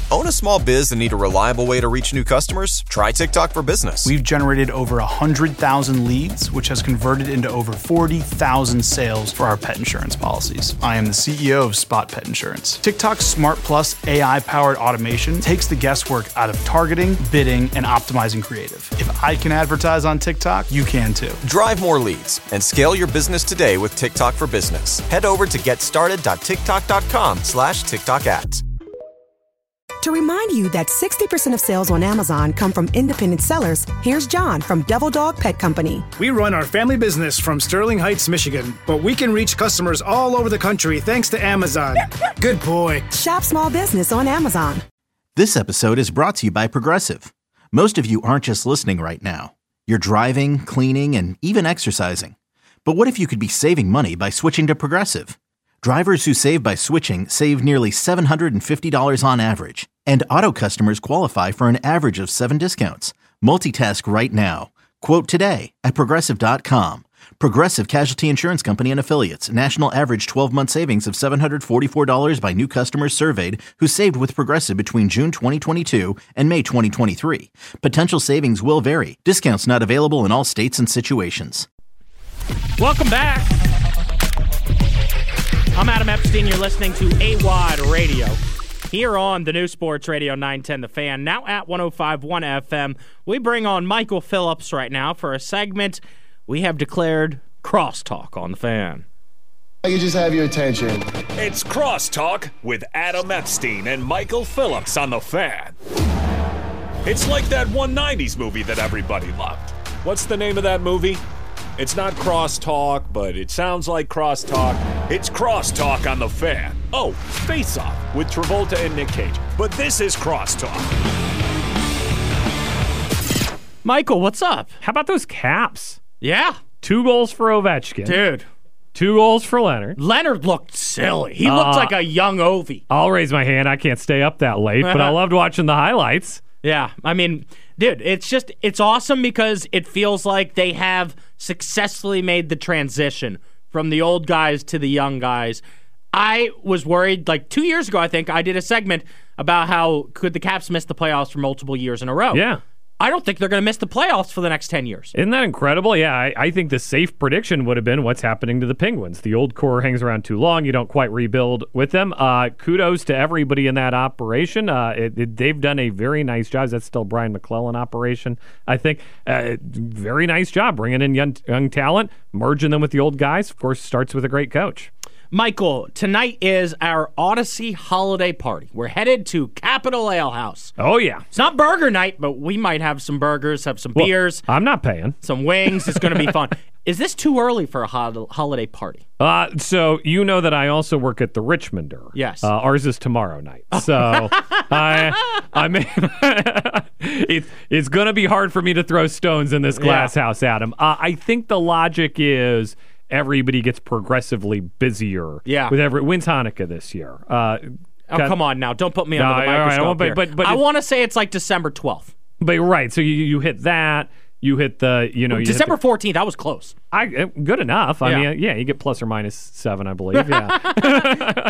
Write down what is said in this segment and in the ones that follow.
Own a small biz and need a reliable way to reach new customers? Try TikTok for Business. We've generated over 100,000 leads, which has converted into over 40,000 sales for our pet insurance policies. I am the CEO of Spot Pet Insurance. TikTok's Smart Plus AI-powered automation takes the guesswork out of targeting, bidding, and optimizing creative. If I can advertise on TikTok, you can too. Drive more leads and scale your business today with TikTok for Business. Head over to getstarted.tiktok.com/TikTok ads. To remind you that 60% of sales on Amazon come from independent sellers, here's John from Devil Dog Pet Company. We run our family business from Sterling Heights, Michigan, but we can reach customers all over the country thanks to Amazon. Good boy. Shop small business on Amazon. This episode is brought to you by Progressive. Most of you aren't just listening right now. You're driving, cleaning, and even exercising. But what if you could be saving money by switching to Progressive? Drivers who save by switching save nearly $750 on average, and auto customers qualify for an average of 7 discounts. Multitask right now. Quote today at Progressive.com. Progressive Casualty Insurance Company and Affiliates. National average 12-month savings of $744 by new customers surveyed who saved with Progressive between June 2022 and May 2023. Potential savings will vary. Discounts not available in all states and situations. Welcome back. I'm Adam Epstein. You're listening to AWOD Radio here on the new Sports Radio 910 The Fan, now at 105.1 FM. We bring on Michael Phillips right now for a segment we have declared Crosstalk on The Fan. You just have your attention. It's Crosstalk with Adam Epstein and Michael Phillips on The Fan. It's like that 190s movie that everybody loved. What's the name of that movie? It's not Crosstalk, but it sounds like Crosstalk. It's Crosstalk on The Fan. Oh, Face Off with Travolta and Nick Cage. But this is Crosstalk. Michael, what's up? How about those caps? Yeah. 2 goals for Ovechkin. Dude. 2 goals for Leonard. Leonard looked silly. He looked like a young Ovi. I'll raise my hand. I can't stay up that late, but I loved watching the highlights. Yeah, I mean, dude, it's awesome because it feels like they have successfully made the transition from the old guys to the young guys. I was worried, like 2 years ago, I think, I did a segment about how could the Caps miss the playoffs for multiple years in a row. Yeah. I don't think they're going to miss the playoffs for the next 10 years. Isn't that incredible? Yeah, I think the safe prediction would have been what's happening to the Penguins. The old core hangs around too long. You don't quite rebuild with them. Kudos to everybody in that operation. They've done a very nice job. That's still Brian McClellan operation, I think. Very nice job bringing in young talent, merging them with the old guys. Of course, starts with a great coach. Michael, tonight is our Odyssey holiday party. We're headed to Capitol Ale House. Oh, yeah. It's not burger night, but we might have some burgers, have some beers. I'm not paying. Some wings. It's going to be fun. Is this too early for a holiday party? So you know that I also work at the Richmonder. Yes. Ours is tomorrow night. So I mean, it's going to be hard for me to throw stones in this glass house, Adam. I think the logic is everybody gets progressively busier. Yeah. When's Hanukkah this year? Come on now. Don't put me under the microscope here. But I want to say it's like December 12th. But right. So you hit that. You hit the, December 14th. That was close. Good enough. I mean, you get plus or minus 7, I believe. Yeah.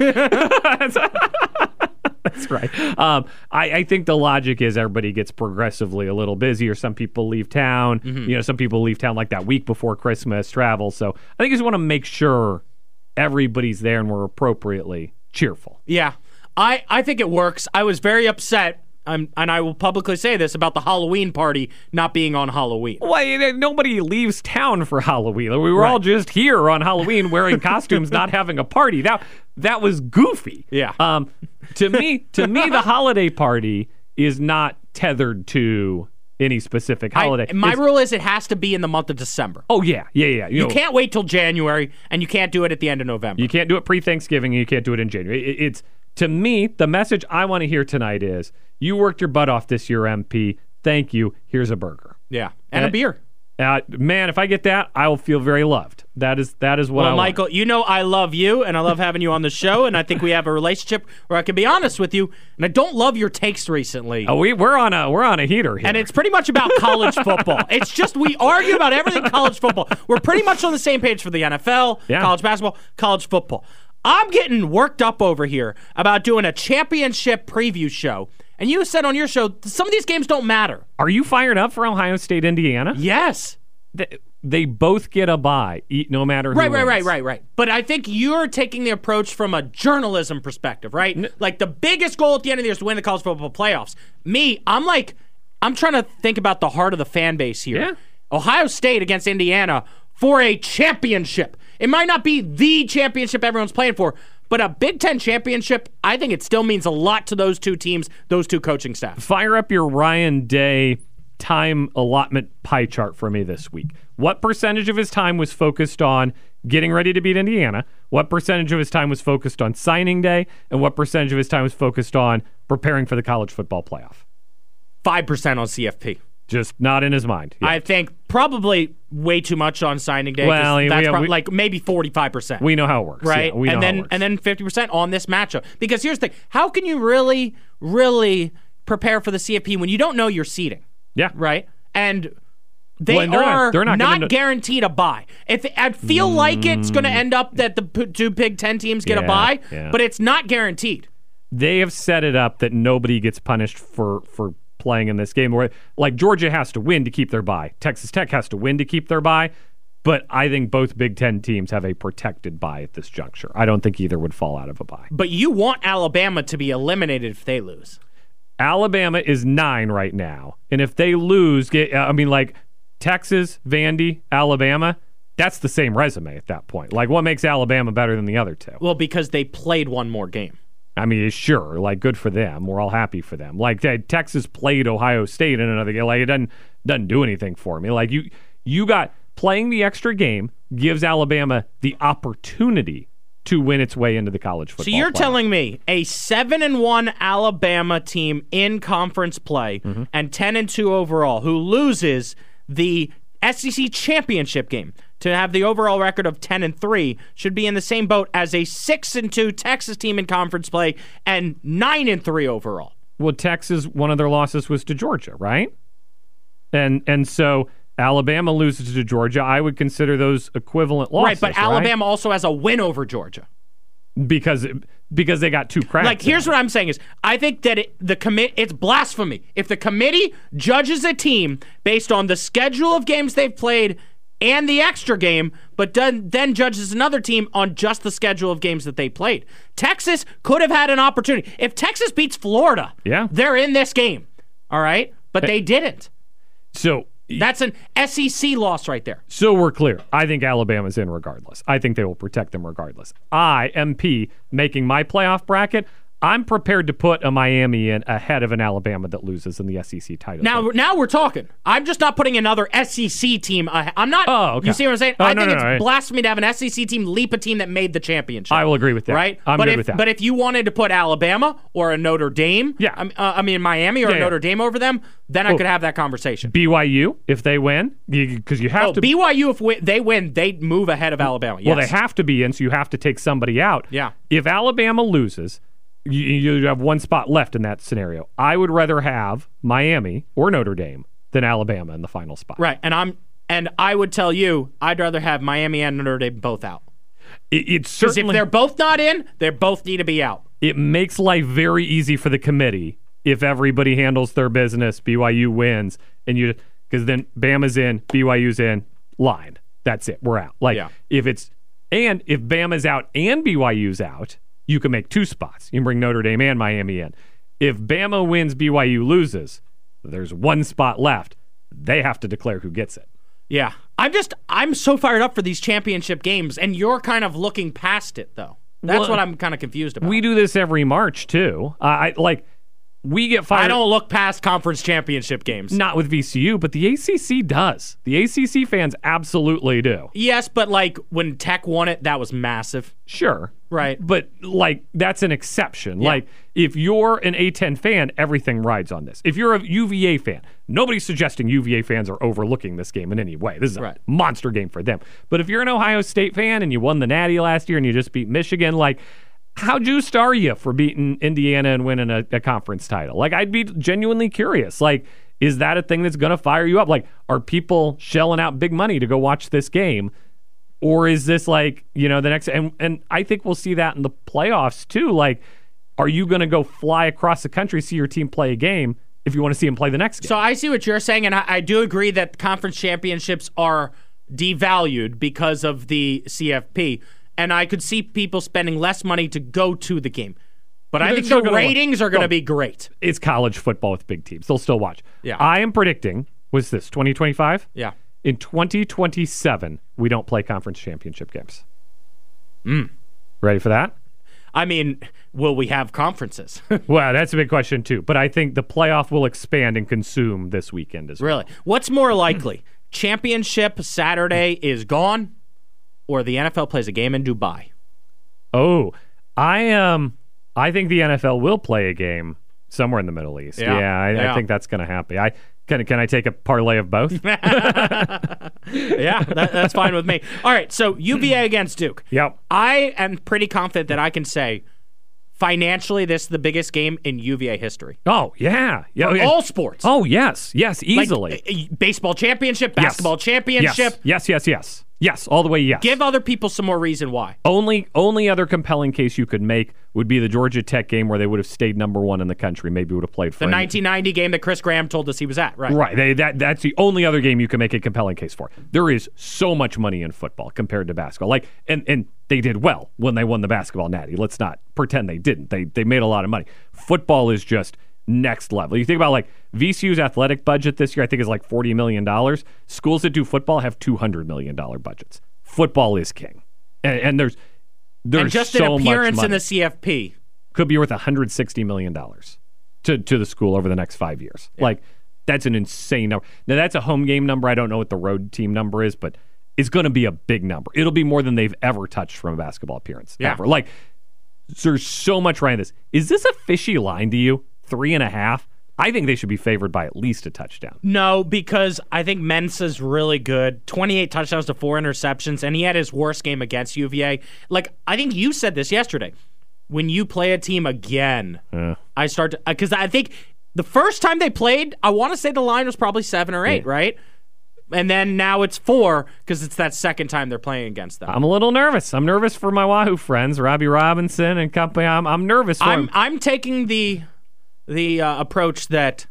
8. That's right. I think the logic is everybody gets progressively a little busier. Some people leave town. Mm-hmm. Some people leave town like that week before Christmas, travel. So I think you just want to make sure everybody's there and we're appropriately cheerful. Yeah. I think it works. I was very upset. And I will publicly say this about the Halloween party not being on Halloween. Well, nobody leaves town for Halloween. We were all just here on Halloween wearing costumes, not having a party. That was goofy. Yeah. To me, the holiday party is not tethered to any specific holiday. My rule is it has to be in the month of December. Oh, yeah. You can't wait till January, and you can't do it at the end of November. You can't do it pre-Thanksgiving, and you can't do it in January. To me, the message I want to hear tonight is, you worked your butt off this year, MP. Thank you. Here's a burger. Yeah, and a beer. Man, if I get that, I will feel very loved. That is what I want. Well, Michael, I love you, and I love having you on the show, and I think we have a relationship where I can be honest with you, and I don't love your takes recently. Oh, we're on a heater here. And it's pretty much about college football. It's just we argue about everything college football. We're pretty much on the same page for the NFL, college basketball, college football. I'm getting worked up over here about doing a championship preview show. And you said on your show, some of these games don't matter. Are you fired up for Ohio State, Indiana? Yes. They both get a bye, no matter who wins. Right. But I think you're taking the approach from a journalism perspective, right? Like the biggest goal at the end of the year is to win the college football playoffs. Me, I'm trying to think about the heart of the fan base here. Yeah. Ohio State against Indiana for a championship. It might not be the championship everyone's playing for, but a Big Ten championship, I think it still means a lot to those two teams, those two coaching staffs. Fire up your Ryan Day time allotment pie chart for me this week. What percentage of his time was focused on getting ready to beat Indiana? What percentage of his time was focused on signing day? And what percentage of his time was focused on preparing for the college football playoff? 5% on CFP. Just not in his mind. Yeah. I think probably way too much on signing day. Well, that's like maybe 45%. We know how it works, right? Yeah, and then 50% on this matchup. Because here's the thing: how can you really, really prepare for the CFP when you don't know your seeding? Yeah, right. And they're not guaranteed a bye. I feel like it's going to end up that the two Big Ten teams get a bye, but it's not guaranteed. They have set it up that nobody gets punished for playing in this game, where like Georgia has to win to keep their bye. Texas Tech has to win to keep their bye. But I think both Big Ten teams have a protected bye at this juncture. I don't think either would fall out of a bye. But you want Alabama to be eliminated if they lose. Alabama is 9 right now. And if they lose, Texas, Vandy, Alabama, that's the same resume at that point. Like, what makes Alabama better than the other two? Well, because they played one more game. I mean, sure, good for them. We're all happy for them. Texas played Ohio State in another game. It doesn't do anything for me. You got playing the extra game gives Alabama the opportunity to win its way into the college football. So you're playoff. telling me a 7-1 Alabama team in conference play and 10-2 overall, who loses the SEC championship game to have the overall record of 10-3, should be in the same boat as a 6-2 Texas team in conference play and 9-3 overall. Well, Texas, one of their losses was to Georgia, right? And so Alabama loses to Georgia. I would consider those equivalent losses. Right, but Alabama also has a win over Georgia. Because they got 2 cracks. Here's what I'm saying is, I think that it's blasphemy if the committee judges a team based on the schedule of games they've played and the extra game, but then judges another team on just the schedule of games that they played. Texas could have had an opportunity. If Texas beats Florida, they're in this game, all right? But they didn't. So that's an SEC loss right there. So we're clear. I think Alabama's in regardless. I think they will protect them regardless. I, MP, making my playoff bracket, I'm prepared to put a Miami in ahead of an Alabama that loses in the SEC title. Now we're talking. I'm just not putting another SEC team. I'm not. Oh, okay. You see what I'm saying? I think it's blasphemy to have an SEC team leap a team that made the championship. I will agree with that. Right? I'm good with that. But if you wanted to put Alabama or a Notre Dame, Miami or a Notre Dame over them, then I could have that conversation. BYU, if they win, because you have to. BYU, if they win, they move ahead of Alabama. Yes. Well, they have to be in, so you have to take somebody out. Yeah. If Alabama loses, you have 1 spot left in that scenario. I would rather have Miami or Notre Dame than Alabama in the final spot. Right, and I would tell you, I'd rather have Miami and Notre Dame both out. It's certainly, because if they're both not in, they both need to be out. It makes life very easy for the committee if everybody handles their business. BYU wins, because then Bama's in, BYU's in, line. That's it. We're out. If Bama's out and BYU's out, you can make 2 spots. You can bring Notre Dame and Miami in. If Bama wins, BYU loses, there's 1 spot left. They have to declare who gets it. Yeah. I'm so fired up for these championship games, and you're kind of looking past it, though. That's what I'm kind of confused about. We do this every March, too. We get fired. I don't look past conference championship games. Not with VCU, but the ACC does. The ACC fans absolutely do. Yes, but when Tech won it, that was massive. Sure. Right. But that's an exception. Yeah. If you're an A10 fan, everything rides on this. If you're a UVA fan, nobody's suggesting UVA fans are overlooking this game in any way. This is a monster game for them. But if you're an Ohio State fan and you won the Natty last year and you just beat Michigan, how juiced are you for beating Indiana and winning a conference title? I'd be genuinely curious. Is that a thing that's going to fire you up? Are people shelling out big money to go watch this game? Or is this like, the next, and I think we'll see that in the playoffs too. Like, are you going to go fly across the country, see your team play a game if you want to see them play the next game? So I see what you're saying, and I do agree that conference championships are devalued because of the CFP, and I could see people spending less money to go to the game. But I think the ratings are going to be great. It's college football with big teams. They'll still watch. Yeah. I am predicting, what's this, 2025? Yeah. In 2027, we don't play conference championship games. Ready for that? I mean, will we have conferences? Well, that's a big question, too. But I think the playoff will expand and consume this weekend as well. Really? What's more likely? Championship Saturday is gone, or the NFL plays a game in Dubai? Oh, I think the NFL will play a game somewhere in the Middle East. I think that's going to happen. Can I take a parlay of both? Yeah, that's fine with me. All right, so UVA against Duke. Yep. I am pretty confident that I can say financially this is the biggest game in UVA history. Oh, yeah. All sports. Oh, yes, easily. Like, baseball championship, basketball championship. Yes, all the way yes. Give other people some more reason why. Only other compelling case you could make would be the Georgia Tech game where they would have stayed number one in the country. Maybe would have played for the 1990 game that Chris Graham told us he was at, right? Right. That's the only other game you can make a compelling case for. There is so much money in football compared to basketball. Like, and they did well when they won the basketball natty. Let's not pretend they didn't. They made a lot of money. Football is just next level. You think about like VCU's athletic budget this year, I think is like $40 million. Schools that do football have $200 million budgets. Football is king. And there's just so an appearance much in the CFP could be worth $160 million to the school over the next 5 years. Yeah. Like, that's an insane number. Now, that's a home game number. I don't know what the road team number is, but it's going to be a big number. It'll be more than they've ever touched from a basketball appearance. Yeah. Ever. Like, there's so much right in this. Is this a fishy line to you? 3.5? I think they should be favored by at least a touchdown. No, because I think Mensah's really good. 28 touchdowns to 4 interceptions, and he had his worst game against UVA. Like, I think you said this yesterday. When you play a team again, I start to... Because I think the first time they played, I want to say the line was probably 7 or 8, right? And then now it's 4 because it's that second time they're playing against them. I'm a little nervous. I'm nervous for my Wahoo friends, Robbie Robinson and company. I'm nervous for them. I'm taking the approach that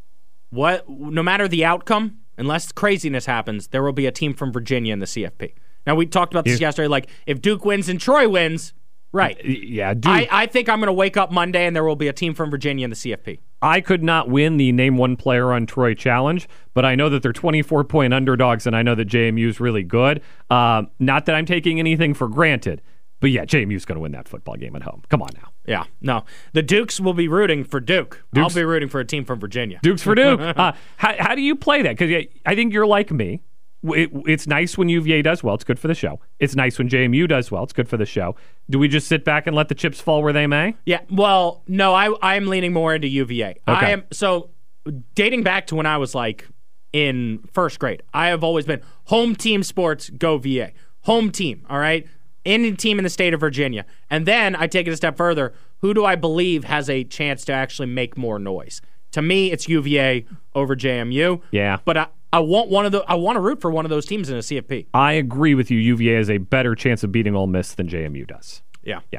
no matter the outcome, unless craziness happens, there will be a team from Virginia in the CFP. Now, we talked about this yesterday. Like, if Duke wins and Troy wins, right. Yeah, Duke. I think I'm going to wake up Monday and there will be a team from Virginia in the CFP. I could not win the Name One Player on Troy challenge, but I know that they're 24-point underdogs, and I know that JMU is really good. Not that I'm taking anything for granted, but yeah, JMU's going to win that football game at home. Come on now. Yeah, no. The Dukes will be rooting for Duke. I'll be rooting for a team from Virginia. Dukes for Duke. How do you play that? Because I think you're like me. It's nice when UVA does well. It's good for the show. It's nice when JMU does well. It's good for the show. Do we just sit back and let the chips fall where they may? Yeah, well, no, I'm leaning more into UVA. Okay. So dating back to when I was like in first grade, I have always been home team sports, go VA. Home team, all right? Any team in the state of Virginia. And then I take it a step further. Who do I believe has a chance to actually make more noise? To me, it's UVA over JMU. Yeah. But I want to root for one of those teams in a CFP. I agree with you. UVA has a better chance of beating Ole Miss than JMU does. Yeah. Yeah.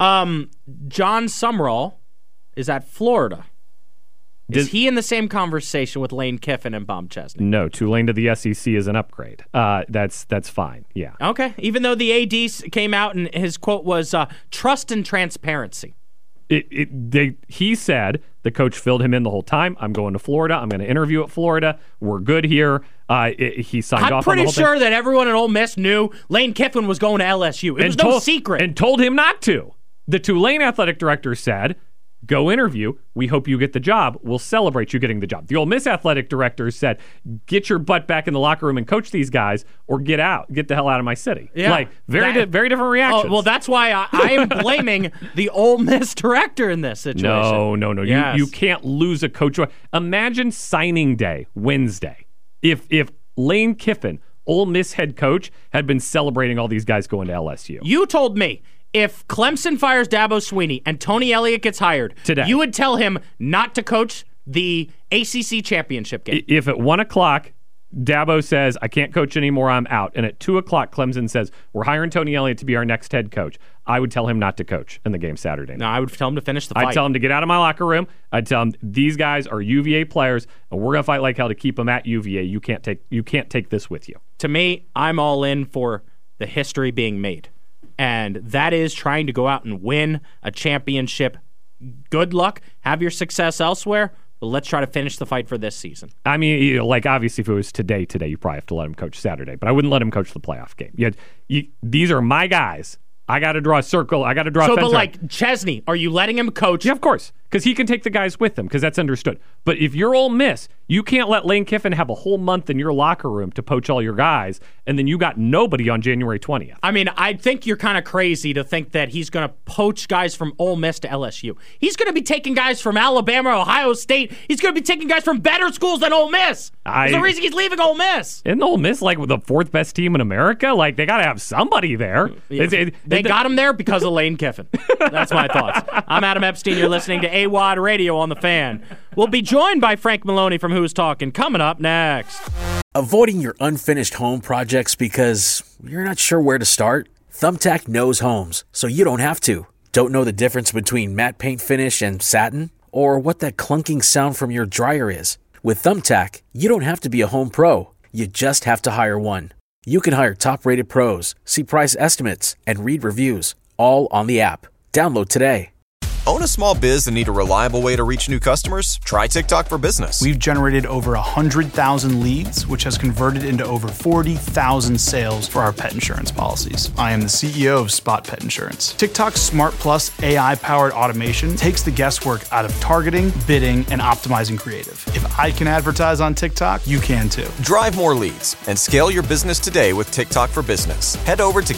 John Sumrall is at Florida. Is he in the same conversation with Lane Kiffin and Bob Chesney? No, Tulane to the SEC is an upgrade. That's fine. Yeah. Okay. Even though the AD came out and his quote was trust and transparency. He said the coach filled him in the whole time. I'm going to Florida. I'm going to interview at Florida. We're good here. He signed off on the whole thing. I'm pretty sure that everyone at Ole Miss knew Lane Kiffin was going to LSU. It was no secret. And told him not to. The Tulane athletic director said, go interview. We hope you get the job. We'll celebrate you getting the job. The Ole Miss athletic director said, get your butt back in the locker room and coach these guys or get out. Get the hell out of my city. Yeah, like, very different reactions. Oh, well, that's why I am blaming the Ole Miss director in this situation. No. Yes. You can't lose a coach. Imagine signing day, Wednesday. If Lane Kiffin, Ole Miss head coach, had been celebrating all these guys going to LSU. You told me if Clemson fires Dabo Swinney and Tony Elliott gets hired, today, you would tell him not to coach the ACC championship game. If at 1 o'clock Dabo says, I can't coach anymore, I'm out. And at 2 o'clock, Clemson says, we're hiring Tony Elliott to be our next head coach. I would tell him not to coach in the game Saturday night. No, I would tell him to finish the fight. I'd tell him to get out of my locker room. I'd tell him, these guys are UVA players, and we're going to fight like hell to keep them at UVA. You can't take this with you. To me, I'm all in for the history being made. And that is trying to go out and win a championship. Good luck. Have your success elsewhere. But let's try to finish the fight for this season. I mean, obviously, if it was today, you probably have to let him coach Saturday. But I wouldn't let him coach the playoff game. These are my guys. I got to draw a circle. I got to draw a fence. But like Chesney, are you letting him coach? Yeah, of course. Because he can take the guys with him, because that's understood. But if you're Ole Miss, you can't let Lane Kiffin have a whole month in your locker room to poach all your guys, and then you got nobody on January 20th. I mean, I think you're kind of crazy to think that he's going to poach guys from Ole Miss to LSU. He's going to be taking guys from Alabama, Ohio State. He's going to be taking guys from better schools than Ole Miss. There's the reason he's leaving Ole Miss. Isn't Ole Miss like the fourth best team in America? Like, they got to have somebody there. Yeah. They got him there because of Lane Kiffin. That's my thoughts. I'm Adam Epstein. You're listening to AWOD Radio on The Fan. We'll be joined by Frank Maloney from Who's Talking coming up next. Avoiding your unfinished home projects because you're not sure where to start? Thumbtack knows homes, so you don't have to. Don't know the difference between matte paint finish and satin? Or what that clunking sound from your dryer is? With Thumbtack, you don't have to be a home pro. You just have to hire one. You can hire top-rated pros, see price estimates, and read reviews, all on the app. Download today. Own a small biz and need a reliable way to reach new customers? Try TikTok for Business. We've generated over 100,000 leads, which has converted into over 40,000 sales for our pet insurance policies. I am the CEO of Spot Pet Insurance. TikTok's Smart Plus AI-powered automation takes the guesswork out of targeting, bidding, and optimizing creative. If I can advertise on TikTok, you can too. Drive more leads and scale your business today with TikTok for Business. Head over to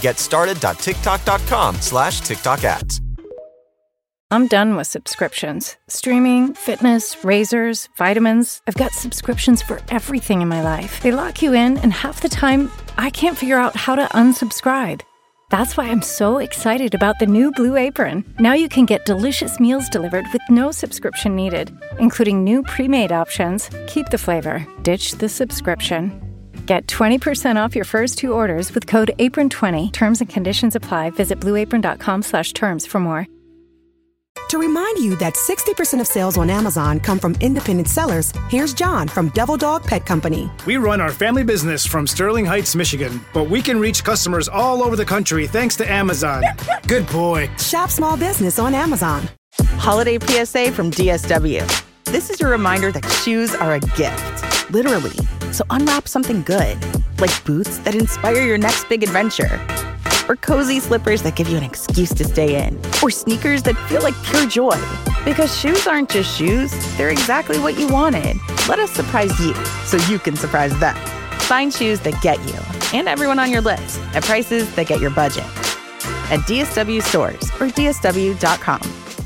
getstarted.tiktok.com/TikTok ads. I'm done with subscriptions. Streaming, fitness, razors, vitamins. I've got subscriptions for everything in my life. They lock you in, and half the time, I can't figure out how to unsubscribe. That's why I'm so excited about the new Blue Apron. Now you can get delicious meals delivered with no subscription needed, including new pre-made options. Keep the flavor, ditch the subscription. Get 20% off your first 2 orders with code APRON20. Terms and conditions apply. Visit blueapron.com/terms for more. To remind you that 60% of sales on Amazon come from independent sellers, here's John from Devil Dog Pet Company. We run our family business from Sterling Heights, Michigan, but we can reach customers all over the country thanks to Amazon. Good boy. Shop small business on Amazon. Holiday PSA from DSW. This is your reminder that shoes are a gift, literally. So unwrap something good, like boots that inspire your next big adventure. Or cozy slippers that give you an excuse to stay in. Or sneakers that feel like pure joy. Because shoes aren't just shoes, they're exactly what you wanted. Let us surprise you, so you can surprise them. Find shoes that get you, and everyone on your list, at prices that get your budget. At DSW stores, or DSW.com.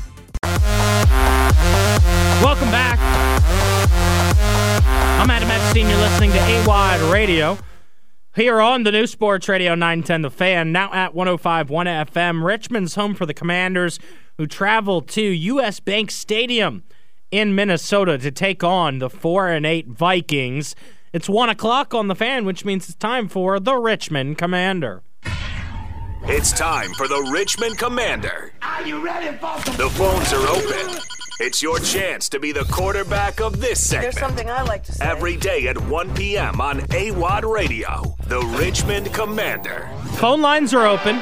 Welcome back. I'm Adam Epstein. You're listening to AWOD Radio. Here on the new Sports Radio 910 The Fan, now at 105.1 FM. Richmond's home for the Commanders, who travel to U.S. Bank Stadium in Minnesota to take on the 4-8 Vikings. It's 1 o'clock on The Fan, which means it's time for the Richmond Commander. It's time for the Richmond Commander. Are you ready, folks? The phones are open. It's your chance to be the quarterback of this segment. There's something I like to say. Every day at 1 p.m. on AWOD Radio, the Richmond Commander. Phone lines are open,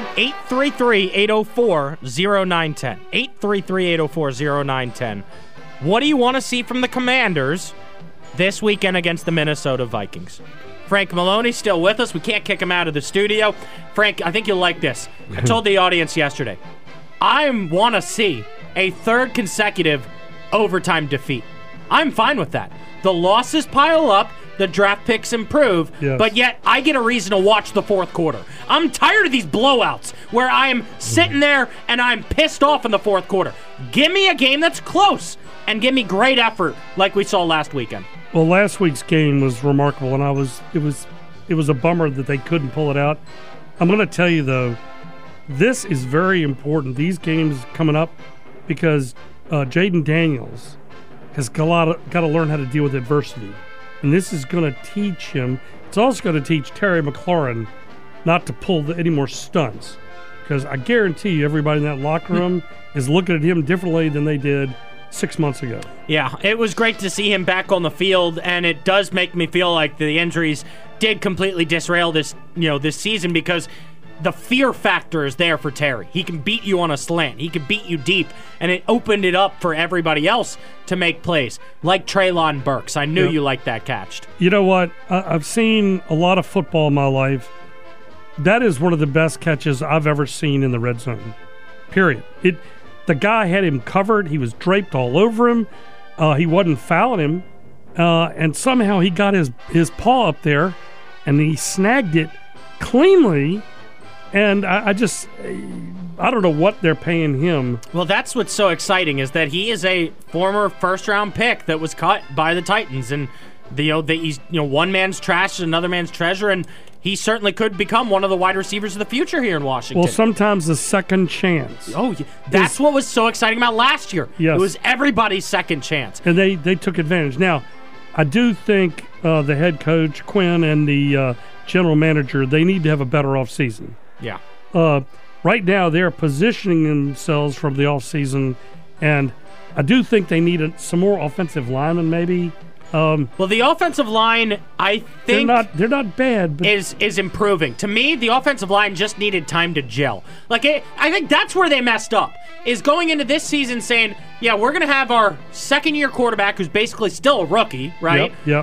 833-804-0910. 833-804-0910. What do you want to see from the Commanders this weekend against the Minnesota Vikings? Frank Maloney's still with us. We can't kick him out of the studio. Frank, I think you'll like this. I told the audience yesterday, I want to see a third consecutive overtime defeat. I'm fine with that. The losses pile up, the draft picks improve, but yet I get a reason to watch the fourth quarter. I'm tired of these blowouts where I'm sitting there and I'm pissed off in the fourth quarter. Give me a game that's close and give me great effort like we saw last weekend. Well, last week's game was remarkable, and it was a bummer that they couldn't pull it out. I'm going to tell you, though, this is very important, these games coming up, because Jaden Daniels has got to learn how to deal with adversity. and this is going to teach him. It's also going to teach Terry McLaurin not to pull any more stunts, because I guarantee you everybody in that locker room is looking at him differently than they did 6 months ago. Yeah, it was great to see him back on the field, and it does make me feel like the injuries did completely disrail this season, because the fear factor is there for Terry. He can beat you on a slant. He can beat you deep, and it opened it up for everybody else to make plays, like Treylon Burks. I knew you liked that catch. You know what? I've seen a lot of football in my life. That is one of the best catches I've ever seen in the red zone, period. The guy had him covered. He was draped all over him. He wasn't fouling him, and somehow he got his paw up there, and he snagged it cleanly. And I don't know what they're paying him. Well, that's what's so exciting, is that he is a former first-round pick that was cut by the Titans, and he's one man's trash is another man's treasure, and he certainly could become one of the wide receivers of the future here in Washington. Well, sometimes a second chance. Oh, yeah. That's what was so exciting about last year. Yes. It was everybody's second chance. And they took advantage. Now, I do think the head coach, Quinn, and the general manager, they need to have a better offseason. Yeah. Right now, they're positioning themselves from the offseason, and I do think they need some more offensive linemen, maybe. Well, the offensive line, I think they're not bad, but is improving. To me, the offensive line just needed time to gel. I think that's where they messed up. Is going into this season saying, yeah, we're going to have our second-year quarterback, who's basically still a rookie, right? Yep.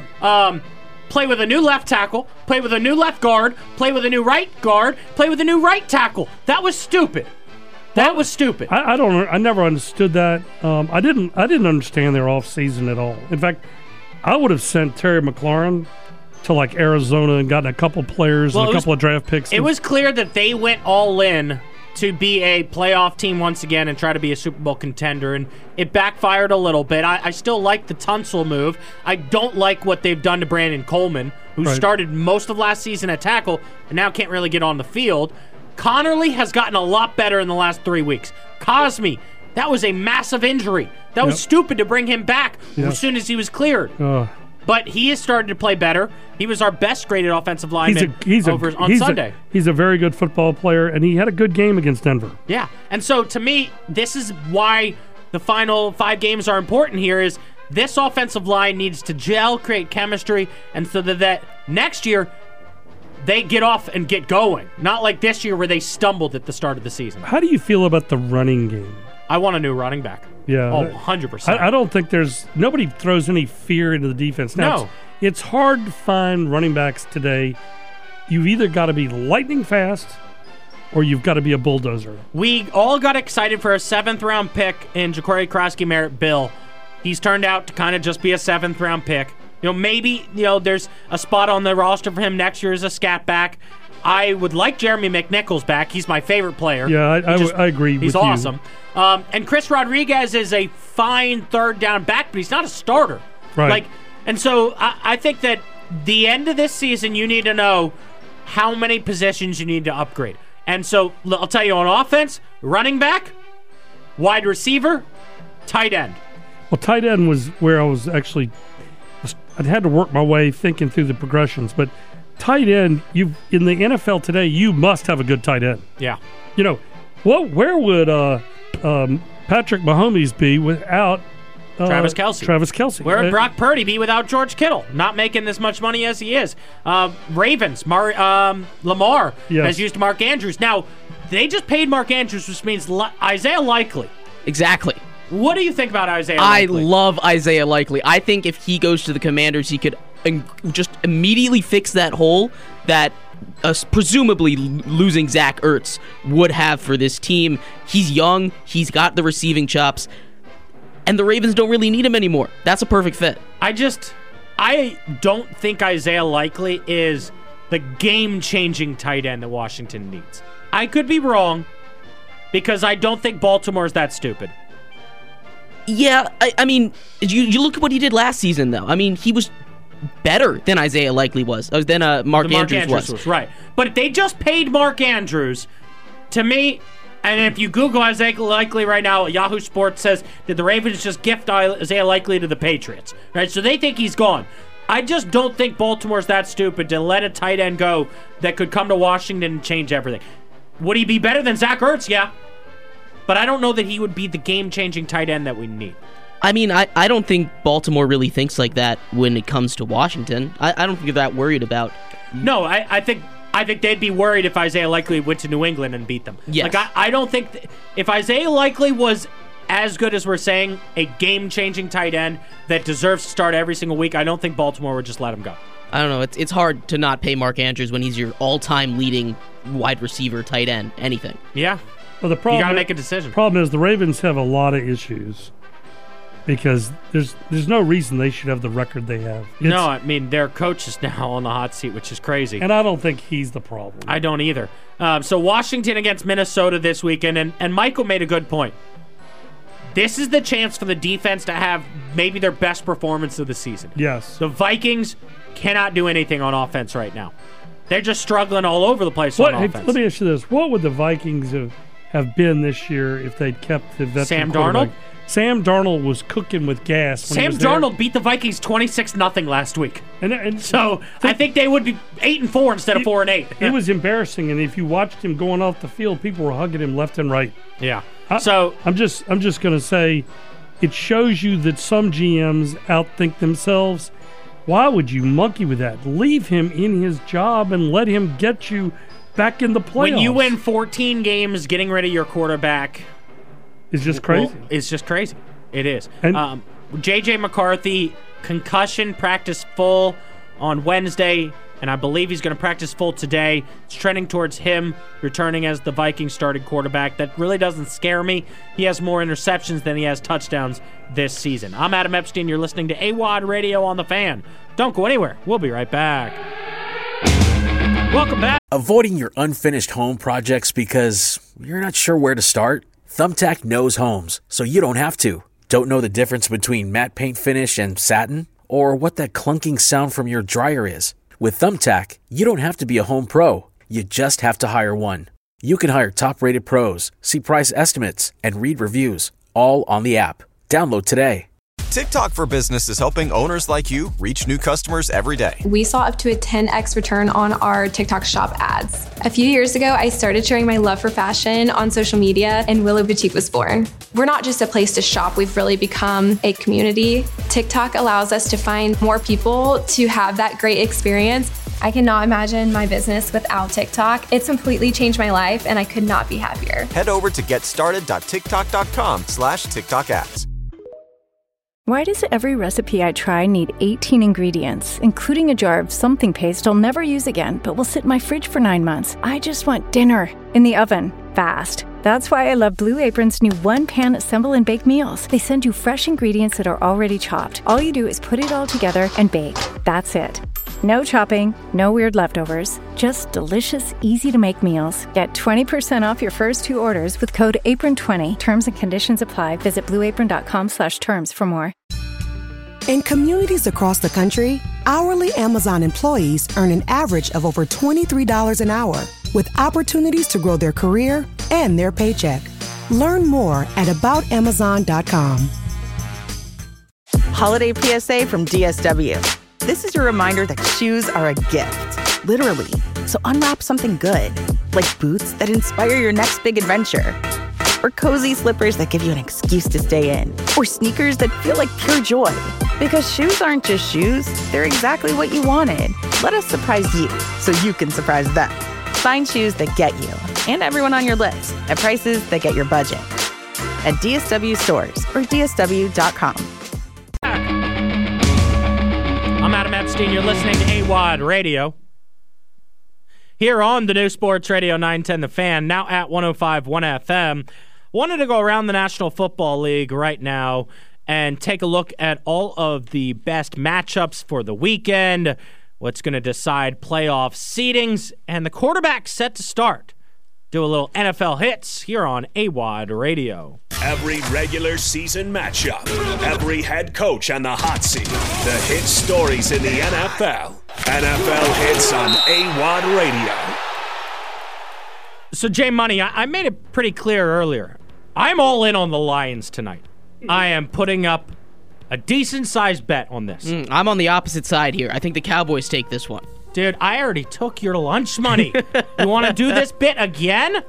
Play with a new left tackle, play with a new left guard, play with a new right guard, play with a new right tackle. That was stupid. That was stupid. I never understood that. I didn't understand their offseason at all. In fact, I would have sent Terry McLaurin to Arizona and gotten a couple players and a couple of draft picks. It was clear that they went all in to be a playoff team once again and try to be a Super Bowl contender, and it backfired a little bit. I still like the Tunsil move. I don't like what they've done to Brandon Coleman, who started most of last season at tackle and now can't really get on the field. Connerly has gotten a lot better in the last 3 weeks. Cosme, that was a massive injury. That was stupid to bring him back as soon as he was cleared. But he has started to play better. He was our best graded offensive lineman on Sunday. He's a very good football player, and he had a good game against Denver. Yeah, and so to me, this is why the final 5 games are important here, is this offensive line needs to gel, create chemistry, and so that next year they get off and get going. Not like this year where they stumbled at the start of the season. How do you feel about the running game? I want a new running back. Yeah. Oh, 100%. I don't think nobody throws any fear into the defense. Now, no. It's hard to find running backs today. You've either got to be lightning fast or you've got to be a bulldozer. We all got excited for a 7th-round pick in Ja'Cory Krosky Bill. He's turned out to kind of just be a 7th-round pick. Maybe there's a spot on the roster for him next year as a scat back. I would like Jeremy McNichols back. He's my favorite player. Yeah, I agree with you. He's awesome. And Chris Rodriguez is a fine third-down back, but he's not a starter. Right. And so I think that the end of this season, you need to know how many positions you need to upgrade. And so I'll tell you, on offense, running back, wide receiver, tight end. Well, tight end was where I was actually – I'd had to work my way thinking through the progressions, but – tight end, in the NFL today, you must have a good tight end. Yeah. Where would Patrick Mahomes be without Travis Kelce? Travis Kelce. Where would Brock Purdy be without George Kittle? Not making as much money as he is. Ravens, Lamar has used Mark Andrews. Now, they just paid Mark Andrews, which means Isaiah Likely. Exactly. What do you think about Isaiah Likely? I love Isaiah Likely. I think if he goes to the Commanders, he could just immediately fix that hole that presumably losing Zach Ertz would have for this team. He's young. He's got the receiving chops. And the Ravens don't really need him anymore. That's a perfect fit. I don't think Isaiah Likely is the game-changing tight end that Washington needs. I could be wrong, because I don't think Baltimore is that stupid. Yeah, I mean, you look at what he did last season, though. I mean, he was better than Isaiah Likely was, than Mark Andrews was. Right. But they just paid Mark Andrews. To me, and if you Google Isaiah Likely right now, Yahoo Sports says, did the Ravens just gift Isaiah Likely to the Patriots? Right. So they think he's gone. I just don't think Baltimore's that stupid to let a tight end go that could come to Washington and change everything. Would he be better than Zach Ertz? Yeah. But I don't know that he would be the game-changing tight end that we need. I mean, I don't think Baltimore really thinks like that when it comes to Washington. I don't think they're that worried about... No, I think they'd be worried if Isaiah Likely went to New England and beat them. Yes. Like, I don't think... if Isaiah Likely was as good as we're saying, a game-changing tight end that deserves to start every single week, I don't think Baltimore would just let him go. I don't know. It's hard to not pay Mark Andrews when he's your all-time leading wide receiver, tight end, anything. Yeah. Well, the problem, you got to make a decision. Problem is the Ravens have a lot of issues because there's no reason they should have the record they have. No, I mean, their coach is now on the hot seat, which is crazy. And I don't think he's the problem. I don't either. So Washington against Minnesota this weekend, and Michael made a good point. This is the chance for the defense to have maybe their best performance of the season. Yes. The Vikings cannot do anything on offense right now. They're just struggling all over the place on offense. Let me ask you this. What would the Vikings have been this year if they'd kept the veteran Sam Darnold? Sam Darnold was cooking with gas. Sam Darnold beat the Vikings 26-0 last week. And so I think they would be 8-4 instead of 4-8. It was embarrassing, and if you watched him going off the field, people were hugging him left and right. Yeah. So I'm just going to say, it shows you that some GMs outthink themselves. Why would you monkey with that? Leave him in his job and let him get you back in the playoffs. When you win 14 games, getting rid of your quarterback is just crazy. Well, it's just crazy. It is. And J.J. McCarthy, concussion, practice full on Wednesday, and I believe he's going to practice full today. It's trending towards him returning as the Vikings starting quarterback. That really doesn't scare me. He has more interceptions than he has touchdowns this season. I'm Adam Epstein. You're listening to AWOD Radio on The Fan. Don't go anywhere. We'll be right back. Welcome back. Avoiding your unfinished home projects because you're not sure where to start? Thumbtack knows homes, so you don't have to. Don't know the difference between matte paint finish and satin? Or what that clunking sound from your dryer is? With Thumbtack, you don't have to be a home pro. You just have to hire one. You can hire top-rated pros, see price estimates, and read reviews, all on the app. Download today. TikTok for Business is helping owners like you reach new customers every day. We saw up to a 10x return on our TikTok shop ads. A few years ago, I started sharing my love for fashion on social media, and Willow Boutique was born. We're not just a place to shop, we've really become a community. TikTok allows us to find more people to have that great experience. I cannot imagine my business without TikTok. It's completely changed my life, and I could not be happier. Head over to getstarted.tiktok.com/TikTok ads. Why does every recipe I try need 18 ingredients, including a jar of something paste I'll never use again, but will sit in my fridge for 9 months? I just want dinner in the oven, fast. That's why I love Blue Apron's new one-pan assemble and bake meals. They send you fresh ingredients that are already chopped. All you do is put it all together and bake. That's it. No chopping, no weird leftovers, just delicious, easy-to-make meals. Get 20% off your first 2 orders with code APRON20. Terms and conditions apply. Visit blueapron.com/terms for more. In communities across the country, hourly Amazon employees earn an average of over $23 an hour, with opportunities to grow their career and their paycheck. Learn more at aboutamazon.com. Holiday PSA from DSW. This is your reminder that shoes are a gift, literally. So unwrap something good, like boots that inspire your next big adventure, or cozy slippers that give you an excuse to stay in, or sneakers that feel like pure joy. Because shoes aren't just shoes, they're exactly what you wanted. Let us surprise you so you can surprise them. Find shoes that get you and everyone on your list at prices that get your budget at DSW stores or DSW.com. I'm Adam Epstein. You're listening to AWOD Radio. Here on the new Sports Radio 910 The Fan, now at 105.1 FM. Wanted to go around the National Football League right now and take a look at all of the best matchups for the weekend, what's going to decide playoff seedings, and the quarterback set to start. Do a little NFL hits here on AWOD Radio. Every regular season matchup, every head coach on the hot seat, the hit stories in the NFL. NFL hits on AWOD Radio. So, Jay Money, I made it pretty clear earlier. I'm all in on the Lions tonight. I am putting up a decent-sized bet on this. I'm on the opposite side here. I think the Cowboys take this one. Dude, I already took your lunch money. You want to do this bit again?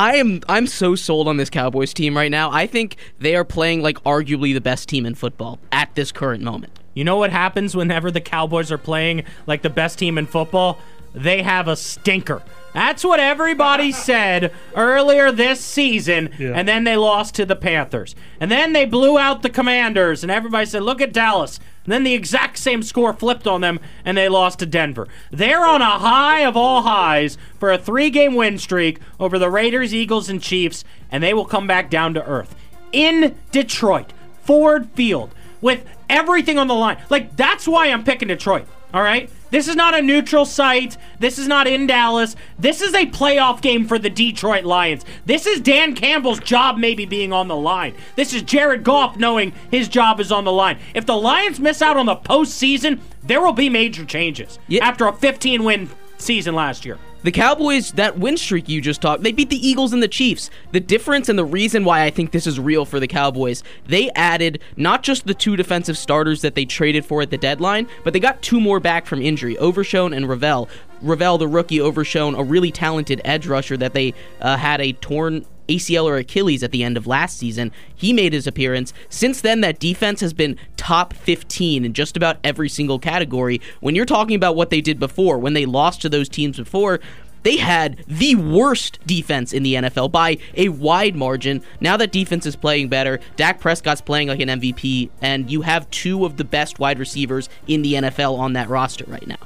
I'm so sold on this Cowboys team right now. I think they are playing like arguably the best team in football at this current moment. You know what happens whenever the Cowboys are playing like the best team in football? They have a stinker. That's what everybody said earlier this season, and then they lost to the Panthers. And then they blew out the Commanders, and everybody said, look at Dallas. And then the exact same score flipped on them, and they lost to Denver. They're on a high of all highs for a 3-game win streak over the Raiders, Eagles, and Chiefs, and they will come back down to earth. In Detroit, Ford Field, with everything on the line. Like, that's why I'm picking Detroit, all right? This is not a neutral site. This is not in Dallas. This is a playoff game for the Detroit Lions. This is Dan Campbell's job maybe being on the line. This is Jared Goff knowing his job is on the line. If the Lions miss out on the postseason, there will be major changes after a 15-win season last year. The Cowboys, that win streak you just talked, they beat the Eagles and the Chiefs. The difference and the reason why I think this is real for the Cowboys, they added not just the 2 defensive starters that they traded for at the deadline, but they got 2 more back from injury, Overshown and Ravel. Ravel, the rookie, Overshown, a really talented edge rusher that they had a torn ACL or Achilles at the end of last season. He made his appearance. Since then, that defense has been top 15 in just about every single category. When you're talking about what they did before, when they lost to those teams before, they had the worst defense in the NFL by a wide margin. Now that defense is playing better, Dak Prescott's playing like an MVP, and you have 2 of the best wide receivers in the NFL on that roster right now.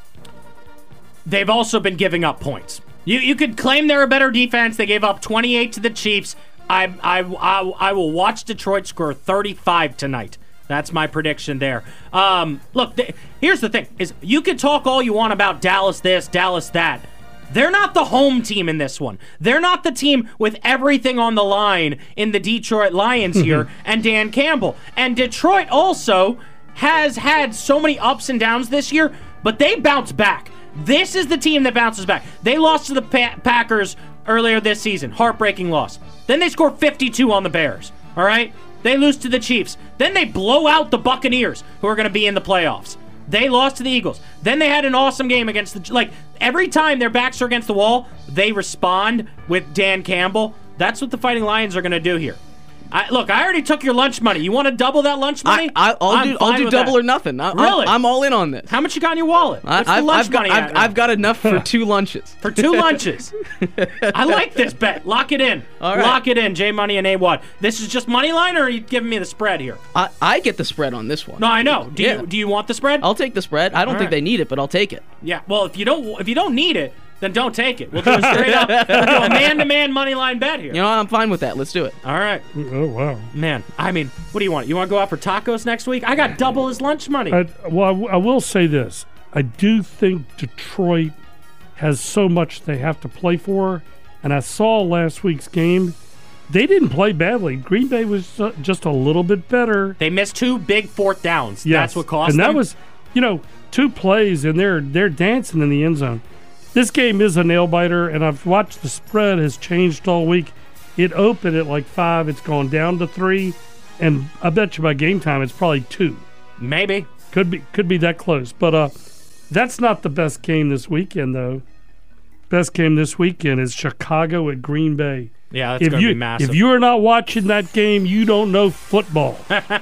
They've also been giving up points. You could claim they're a better defense. They gave up 28 to the Chiefs. I will watch Detroit score 35 tonight. That's my prediction there. Look, here's the thing: is you can talk all you want about Dallas this, Dallas that. They're not the home team in this one. They're not the team with everything on the line in the Detroit Lions here and Dan Campbell. And Detroit also has had so many ups and downs this year, but they bounce back. This is the team that bounces back. They lost to the Packers earlier this season. Heartbreaking loss. Then they score 52 on the Bears. All right? They lose to the Chiefs. Then they blow out the Buccaneers, who are going to be in the playoffs. They lost to the Eagles. Then they had an awesome game against the... Like, every time their backs are against the wall, they respond with Dan Campbell. That's what the Fighting Lions are going to do here. Look, I already took your lunch money. You want to double that lunch money? I'll do double or nothing. Really? I'm all in on this. How much you got in your wallet? What's the lunch money at now? I've got enough for 2 lunches. For 2 lunches. I like this bet. Lock it in. All right. Lock it in, J Money and A-Wad. This is just money line, or are you giving me the spread here? I get the spread on this one. No, I know. Do you want the spread? I'll take the spread. I don't think they need it, but I'll take it. Yeah. Well, if you don't need it, then don't take it. We'll do a straight up, we'll do a man-to-man money line bet here. You know what? I'm fine with that. Let's do it. All right. Oh, wow. Man, I mean, what do you want? You want to go out for tacos next week? I got double his lunch money. I will say this. I do think Detroit has so much they have to play for, and I saw last week's game. They didn't play badly. Green Bay was just a little bit better. They missed 2 big 4th downs. Yes. That's what cost them. And that was, 2 plays, and they're dancing in the end zone. This game is a nail-biter, and I've watched the spread has changed all week. It opened at like 5. It's gone down to 3, and I bet you by game time it's probably 2. Maybe. Could be that close. But that's not the best game this weekend, though. Best game this weekend is Chicago at Green Bay. Yeah, that's going to be massive. If you're not watching that game, you don't know football.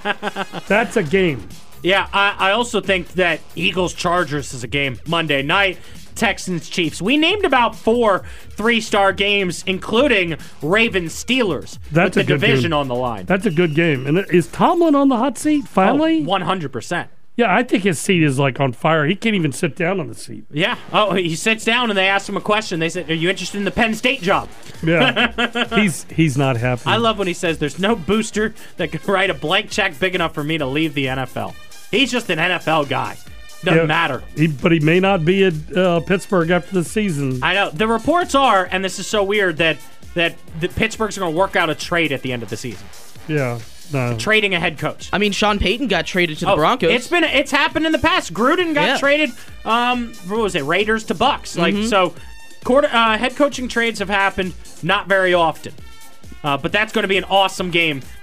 That's a game. Yeah, I also think that Eagles-Chargers is a game Monday night. Texans-Chiefs. We named about 4 3-star games, including Ravens-Steelers, with the division on the line. That's a good game. And is Tomlin on the hot seat finally? 100%. Yeah, I think his seat is like on fire. He can't even sit down on the seat. Yeah. Oh, he sits down and they ask him a question. They said, "Are you interested in the Penn State job?" Yeah. he's not happy. I love when he says, "There's no booster that can write a blank check big enough for me to leave the NFL." He's just an NFL guy. Doesn't matter. But he may not be at Pittsburgh after the season. I know. The reports are, and this is so weird, that the Pittsburgh's going to work out a trade at the end of the season. Yeah. No. Trading a head coach. I mean, Sean Payton got traded to the Broncos. It's happened in the past. Gruden got traded. What was it? Raiders to Bucks. So, head coaching trades have happened not very often. But that's going to be an awesome game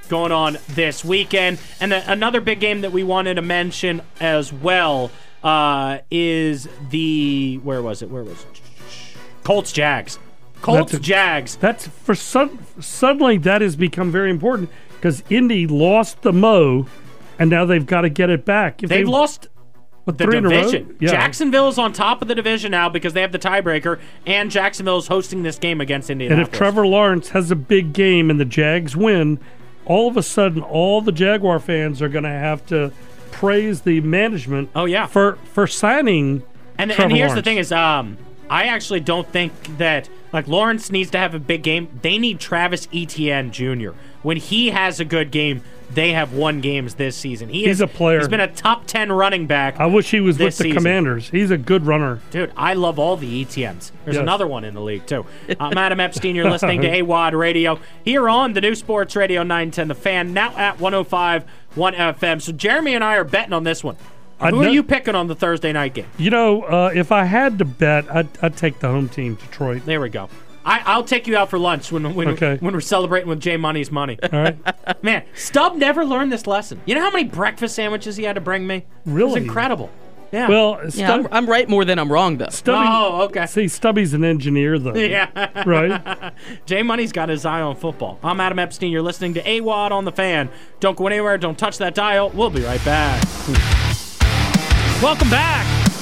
going on this weekend. And another big game that we wanted to mention as well is the where was it? Colts-Jags. Colts-Jags. That's for suddenly that has become very important because Indy lost the Mo, and now they've got to get it back. If they've lost the division. Yeah. Jacksonville is on top of the division now because they have the tiebreaker, and Jacksonville is hosting this game against Indianapolis. And if Trevor Lawrence has a big game and the Jags win, all of a sudden all the Jaguar fans are going to have to praise the management. Oh yeah, for signing. And Trevor here's Lawrence. the thing is, I actually don't think that Lawrence needs to have a big game. They need Travis Etienne Jr. When he has a good game, they have won games this season. He's a player. He's been a top 10 running back. I wish he was with the season. Commanders. He's a good runner. Dude, I love all the ETNs. There's Yes. another one in the league, too. I'm Adam Epstein. You're listening to AWOD Radio here on the new Sports Radio 910 The Fan, now at 105.1 FM. So Jeremy and I are betting on this one. Who are you picking on the Thursday night game? You know, if I had to bet, I'd take the home team, Detroit. There we go. I'll take you out for lunch when we're celebrating with J Money's money. All right. Man, Stubb never learned this lesson. You know how many breakfast sandwiches he had to bring me? Really? It was incredible. Yeah. Well, I'm right more than I'm wrong, though. Okay. See, Stubby's an engineer, though. Yeah. Right? J Money's got his eye on football. I'm Adam Epstein. You're listening to AWOD on the Fan. Don't go anywhere. Don't touch that dial. We'll be right back. Welcome back.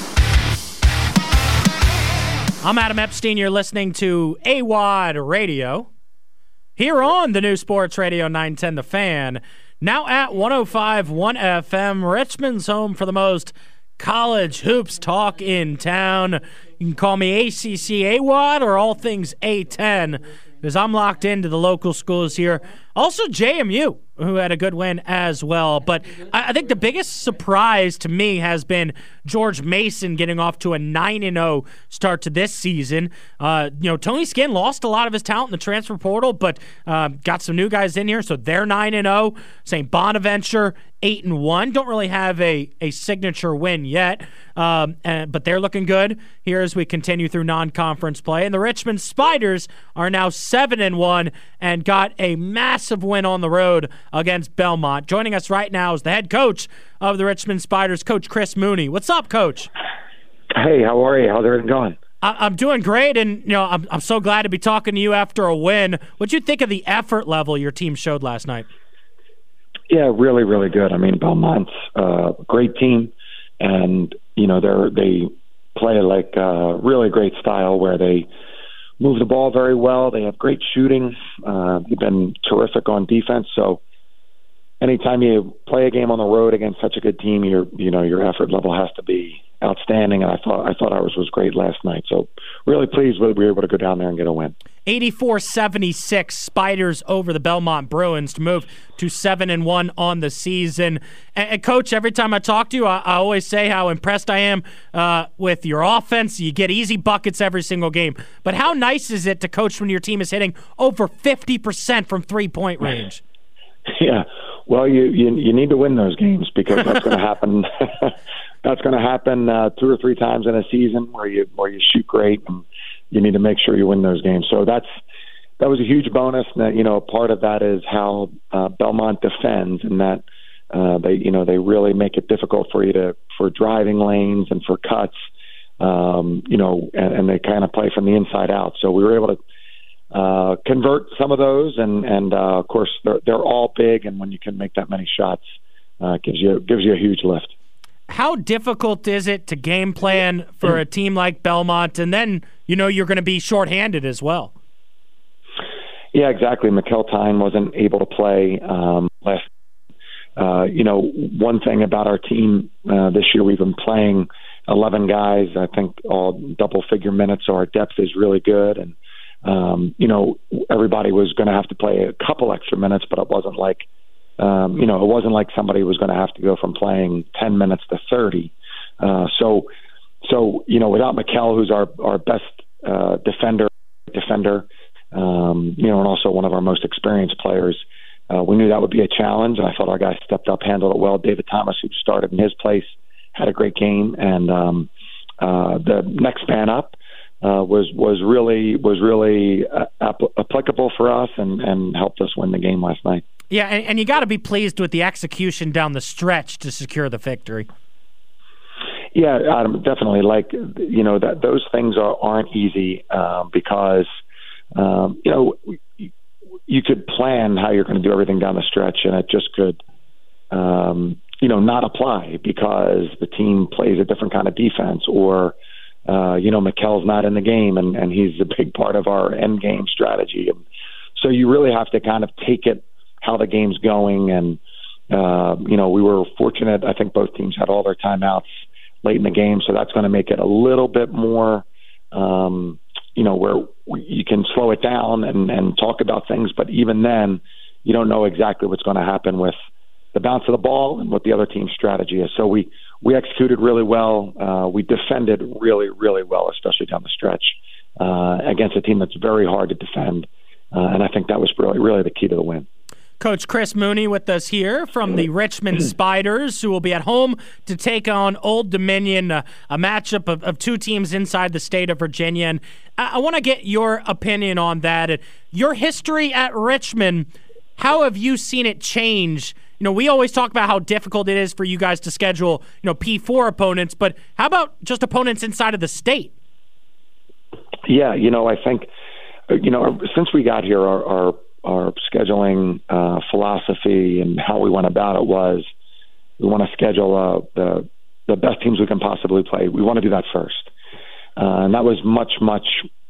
I'm Adam Epstein. You're listening to AWOD Radio here on the new Sports Radio 910 The Fan, now at 105.1 FM, Richmond's home for the most college hoops talk in town. You can call me ACC AWOD or all things A10 because I'm locked into the local schools here. Also JMU, who had a good win as well. But I think the biggest surprise to me has been George Mason getting off to a 9-0 start to this season. Tony Skinn lost a lot of his talent in the transfer portal, but got some new guys in here, so they're 9-0. St. Bonaventure 8-1. Don't really have a signature win yet, but they're looking good here as we continue through non-conference play. And the Richmond Spiders are now 7-1 and got a massive win on the road against Belmont. Joining us right now is the head coach of the Richmond Spiders, Coach Chris Mooney. What's up, Coach? Hey, how are you? How's everything going? I'm doing great, and I'm so glad to be talking to you after a win. What'd you think of the effort level your team showed last night? Yeah, really, really good. I mean, Belmont's a great team, and they play like a really great style where they move the ball very well. They have great shooting. They've been terrific on defense. So anytime you play a game on the road against such a good team, your effort level has to be outstanding. And I thought ours was great last night. So really pleased that we were able to go down there and get a win. 84-76 Spiders over the Belmont Bruins to move to 7-1 on the season. And Coach, every time I talk to you, I always say how impressed I am with your offense. You get easy buckets every single game. But how nice is it to coach when your team is hitting over 50% from three-point range? Yeah. Well, you need to win those games because that's going to happen. That's going to happen 2 or 3 times in a season where you shoot great, and you need to make sure you win those games. So that was a huge bonus. And, part of that is how Belmont defends, and that they really make it difficult for driving lanes and for cuts. And they kind of play from the inside out. So we were able to convert some of those, and of course they're all big, and when you can make that many shots, gives you a huge lift. How difficult is it to game plan for a team like Belmont, and then you're going to be shorthanded as well? Yeah, exactly. Mikkel Tyne wasn't able to play last. One thing about our team this year, we've been playing 11 guys. I think all double-figure minutes, so our depth is really good, and everybody was going to have to play a couple extra minutes, but it wasn't like it wasn't like somebody was going to have to go from playing 10 minutes to 30. So without Mikkel, who's our best defender, and also one of our most experienced players, we knew that would be a challenge. And I thought our guys stepped up, handled it well. David Thomas, who started in his place, had a great game, and the next man up was really applicable for us and helped us win the game last night. Yeah, and you got to be pleased with the execution down the stretch to secure the victory. Yeah, Adam, definitely. Like, that those things aren't easy because, you could plan how you're going to do everything down the stretch, and it just could, not apply because the team plays a different kind of defense, or, Mikel's not in the game, and he's a big part of our end game strategy. And so you really have to kind of take it how the game's going. And, we were fortunate. I think both teams had all their timeouts late in the game, so that's going to make it a little bit more, where you can slow it down and talk about things. But even then, you don't know exactly what's going to happen with the bounce of the ball and what the other team's strategy is. So we executed really well. We defended really, really well, especially down the stretch against a team that's very hard to defend. And I think that was really, really the key to the win. Coach Chris Mooney with us here from the Richmond Spiders, who will be at home to take on Old Dominion, a matchup of two teams inside the state of Virginia. And I want to get your opinion on that. Your history at Richmond, how have you seen it change? We always talk about how difficult it is for you guys to schedule, P4 opponents, but how about just opponents inside of the state? Yeah, I think, since we got here, our scheduling philosophy and how we went about it was we want to schedule the best teams we can possibly play. We want to do that first. And that was much, much,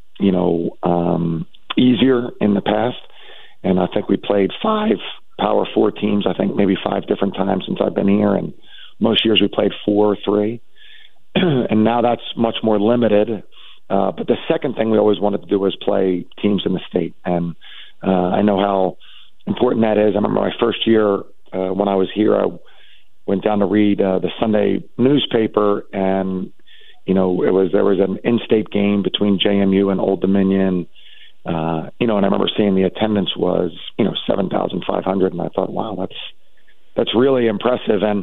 easier in the past. And I think we played 5 Power 4 teams, I think maybe 5 different times since I've been here. And most years we played 4 or 3. And now that's much more limited. But the second thing we always wanted to do was play teams in the state. And I know how important that is. I remember my first year when I was here, I went down to read the Sunday newspaper, and there was an in-state game between JMU and Old Dominion. And I remember seeing the attendance was 7,500, and I thought, wow, that's really impressive. And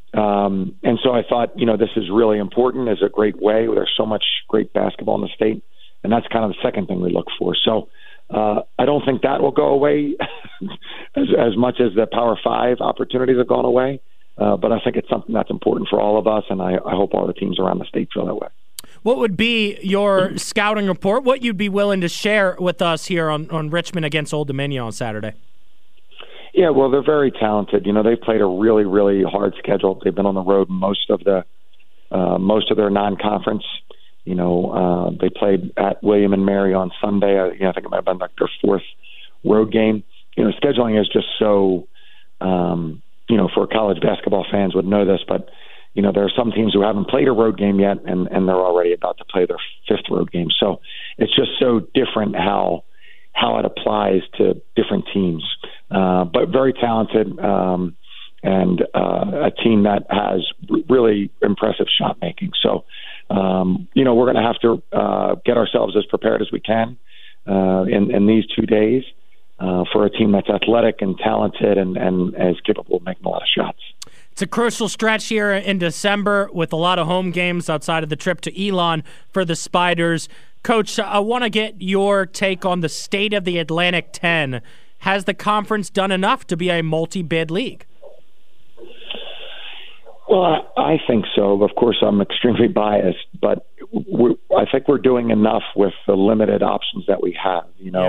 so I thought, this is really important. It's a great way. There's so much great basketball in the state, and that's kind of the second thing we look for. So. I don't think that will go away as much as the Power 5 opportunities have gone away. But I think it's something that's important for all of us, and I hope all the teams around the state feel that way. What would be your scouting report? What you'd be willing to share with us here on Richmond against Old Dominion on Saturday? Yeah, well, they're very talented. They've played a really, really hard schedule. They've been on the road most of their non-conference. They played at William and Mary on Sunday. I think it might have been like their 4th road game. Scheduling is just so, for college basketball fans would know this, but, there are some teams who haven't played a road game yet, and they're already about to play their 5th road game. So it's just so different how it applies to different teams. But very talented, and a team that has really impressive shot making. So, we're going to have to get ourselves as prepared as we can in these 2 days for a team that's athletic and talented and is capable of making a lot of shots. It's a crucial stretch here in December with a lot of home games outside of the trip to Elon for the Spiders. Coach, I want to get your take on the state of the Atlantic 10. Has the conference done enough to be a multi-bid league? Well, I think so. Of course, I'm extremely biased, but I think we're doing enough with the limited options that we have.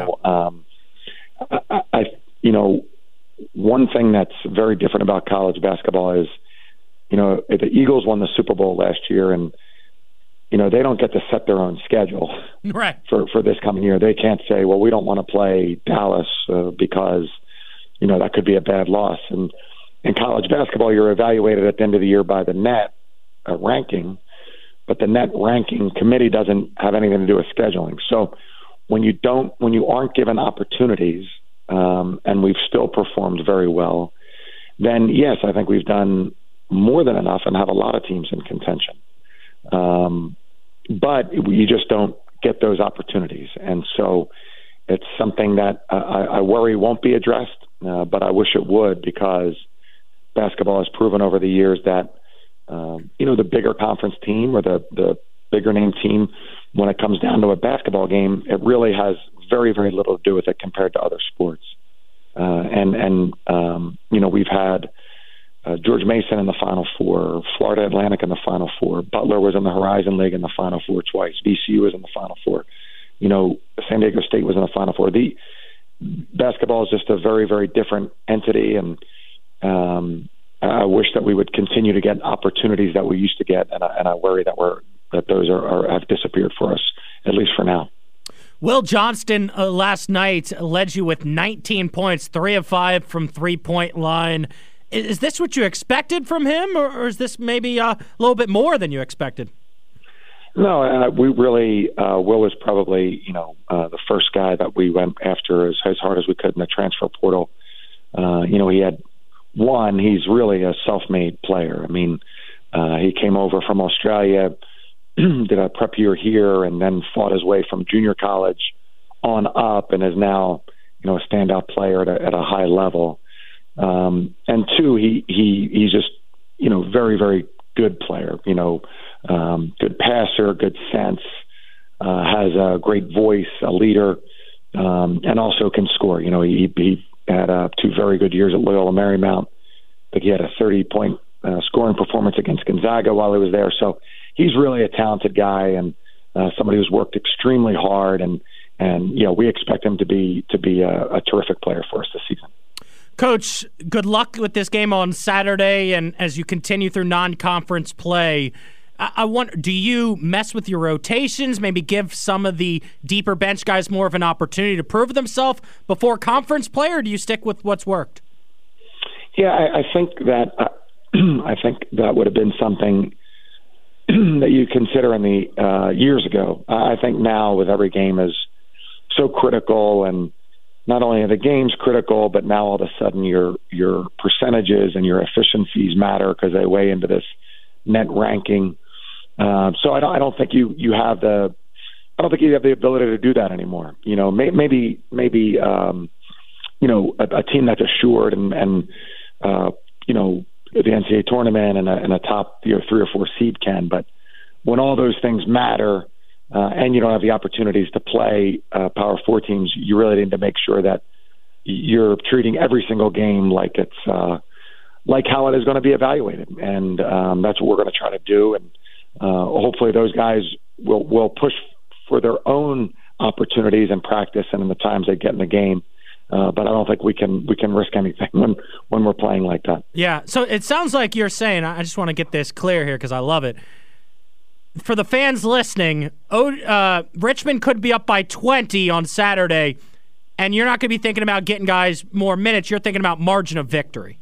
One thing that's very different about college basketball is, the Eagles won the Super Bowl last year, and they don't get to set their own schedule right for this coming year. They can't say, well, we don't want to play Dallas because that could be a bad loss. And in college basketball, you're evaluated at the end of the year by the net ranking, but the net ranking committee doesn't have anything to do with scheduling. So when you aren't given opportunities, and we've still performed very well, then yes, I think we've done more than enough and have a lot of teams in contention. But you just don't get those opportunities. And so it's something that I worry won't be addressed, but I wish it would, because basketball has proven over the years that, the bigger conference team or the bigger name team, when it comes down to a basketball game, it really has very, very little to do with it compared to other sports. We've had George Mason in the Final Four, Florida Atlantic in the Final Four, Butler was in the Horizon League in the Final Four twice, VCU was in the Final Four, San Diego State was in the Final Four. The basketball is just a very, very different entity, and I wish that we would continue to get opportunities that we used to get, and I worry that those have disappeared for us, at least for now. Will Johnston last night led you with 19 points, 3 of 5 from three-point line. Is this what you expected from him, or is this maybe a little bit more than you expected? No, we really, Will was probably, the first guy that we went after as hard as we could in the transfer portal. He had he's really a self-made player. I mean, he came over from Australia, did a prep year here, and then fought his way from junior college on up, and is now, a standout player at a high level. And two, he's just, very, very good player. Good passer, good sense, has a great voice, a leader, and also can score. He had 2 very good years at Loyola Marymount. I think he had a 30-point scoring performance against Gonzaga while he was there. So he's really a talented guy, and somebody who's worked extremely hard, and we expect him to be a terrific player for us this season. Coach, good luck with this game on Saturday, and as you continue through non-conference play, I wonder, do you mess with your rotations, maybe give some of the deeper bench guys more of an opportunity to prove themselves before conference play, or do you stick with what's worked? Yeah, I think that would have been something that you consider in the years ago. I think now with every game is so critical, and not only are the games critical, but now all of a sudden your percentages and your efficiencies matter because they weigh into this net ranking. So I don't think you have the ability to do that anymore. Maybe a team that's assured and the NCAA tournament and a top 3 or 4 seed can, but when all those things matter and you don't have the opportunities to play Power 4 teams, you really need to make sure that you're treating every single game like it's like how it is going to be evaluated, and that's what we're going to try to do. And hopefully those guys will push for their own opportunities in practice and in the times they get in the game. But I don't think we can risk anything when we're playing like that. Yeah, so it sounds like you're saying, I just want to get this clear here because I love it. For the fans listening, Richmond could be up by 20 on Saturday, and you're not going to be thinking about getting guys more minutes. You're thinking about margin of victory.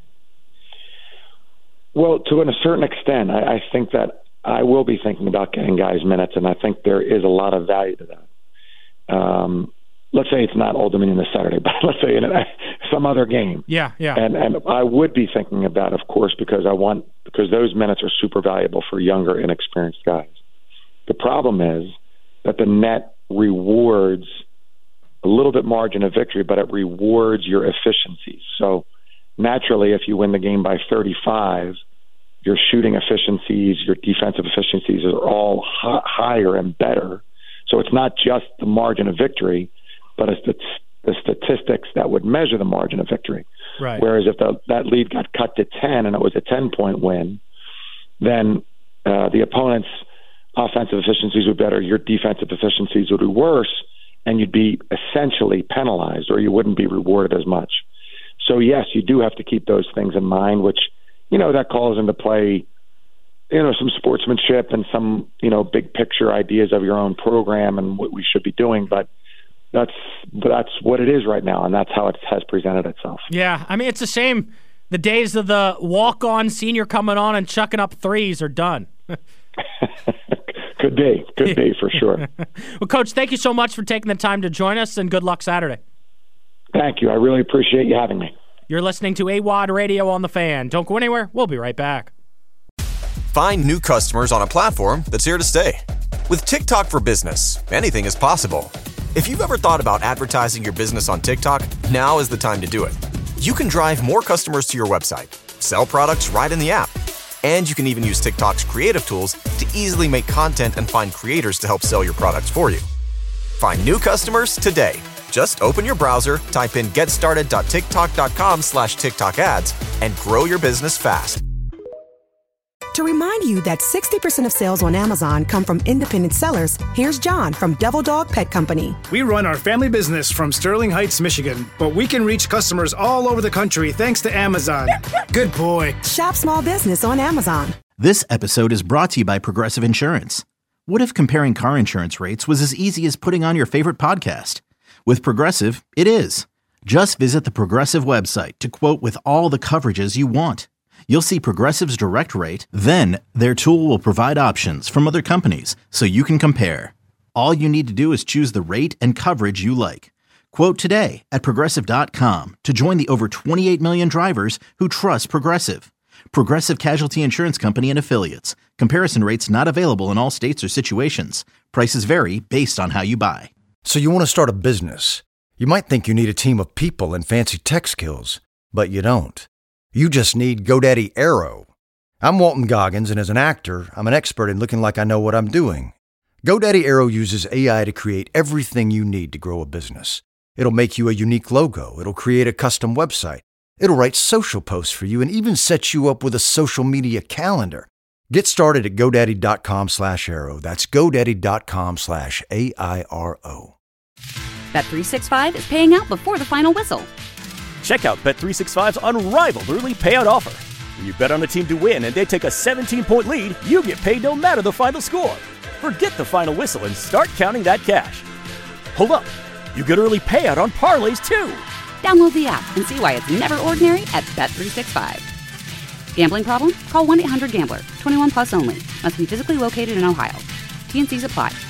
Well, to a certain extent, I think that I will be thinking about getting guys minutes, and I think there is a lot of value to that. Let's say it's not Old Dominion this Saturday, but let's say some other game. Yeah. And I would be thinking of that, of course, because those minutes are super valuable for younger, inexperienced guys. The problem is that the net rewards a little bit margin of victory, but it rewards your efficiencies. So naturally, if you win the game by 35, your shooting efficiencies, your defensive efficiencies are all higher and better. So it's not just the margin of victory, but it's the statistics that would measure the margin of victory. Right. Whereas if that lead got cut to 10 and it was a 10-point win, then the opponent's offensive efficiencies would be better, your defensive efficiencies would be worse, and you'd be essentially penalized, or you wouldn't be rewarded as much. So yes, you do have to keep those things in mind, which, that calls into play, some sportsmanship and some, big picture ideas of your own program and what we should be doing. But that's what it is right now, and that's how it has presented itself. Yeah, I mean, it's a shame the days of the walk-on senior coming on and chucking up threes are done. Could be for sure. Well, Coach, thank you so much for taking the time to join us, and good luck Saturday. Thank you. I really appreciate you having me. You're listening to AWOD Radio on The Fan. Don't go anywhere. We'll be right back. Find new customers on a platform that's here to stay. With TikTok for Business, anything is possible. If you've ever thought about advertising your business on TikTok, now is the time to do it. You can drive more customers to your website, sell products right in the app, and you can even use TikTok's creative tools to easily make content and find creators to help sell your products for you. Find new customers today Just open your browser, type in getstarted.tiktok.com/TikTok ads, and grow your business fast. To remind you that 60% of sales on Amazon come from independent sellers, here's John from Devil Dog Pet Company. We run our family business from Sterling Heights, Michigan, but we can reach customers all over the country thanks to Amazon. Good boy. Shop small business on Amazon. This episode is brought to you by Progressive Insurance. What if comparing car insurance rates was as easy as putting on your favorite podcast? With Progressive, it is. Just visit the Progressive website to quote with all the coverages you want. You'll see Progressive's direct rate, then their tool will provide options from other companies so you can compare. All you need to do is choose the rate and coverage you like. Quote today at Progressive.com to join the over 28 million drivers who trust Progressive. Progressive Casualty Insurance Company and Affiliates. Comparison rates not available in all states or situations. Prices vary based on how you buy. So you want to start a business. You might think you need a team of people and fancy tech skills, but you don't. You just need GoDaddy Aero. I'm Walton Goggins, and as an actor, I'm an expert in looking like I know what I'm doing. GoDaddy Aero uses AI to create everything you need to grow a business. It'll make you a unique logo. It'll create a custom website. It'll write social posts for you and even set you up with a social media calendar. Get started at GoDaddy.com/Aero. That's GoDaddy.com/AIRO. Bet365 is paying out before the final whistle. Check out Bet365's unrivaled early payout offer. When you bet on a team to win and they take a 17-point lead, you get paid no matter the final score. Forget the final whistle and start counting that cash. Hold up. You get early payout on parlays, too. Download the app and see why it's never ordinary at Bet365. Gambling problem? Call 1-800-GAMBLER. 21 plus only. Must be physically located in Ohio. T&Cs apply.